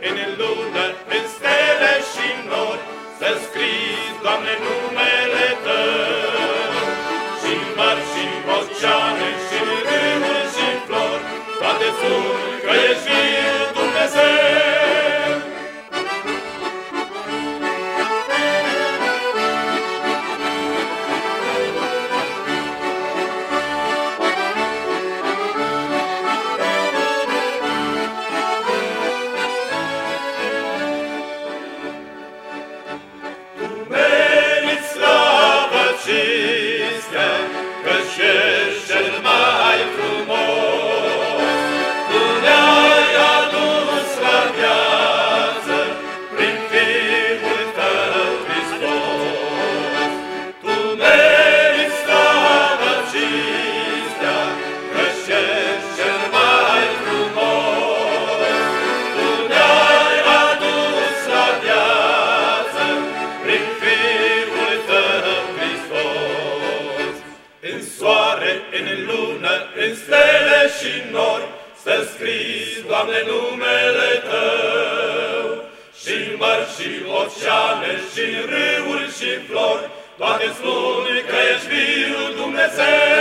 în lună, în stele și nori, să scrii, Doamne, numele Tău. Și-n mări și oceane, și râuri și flori, toate spun că ești viu Dumnezeu. Căci ești cel mai frumos, Tu ne-ai adus la viață prin Fiul Tău Hristos. Tu meriți slavă, cinstea, căci ești cel mai frumos. Tu ne-ai adus la viață prin Fiul Tău Hristos. În soare, în lună, în stele și nori, să scrii, Doamne, numele Tău. Și-n mări și oceane, și râuri și flori, toate spun că ești viu Dumnezeu.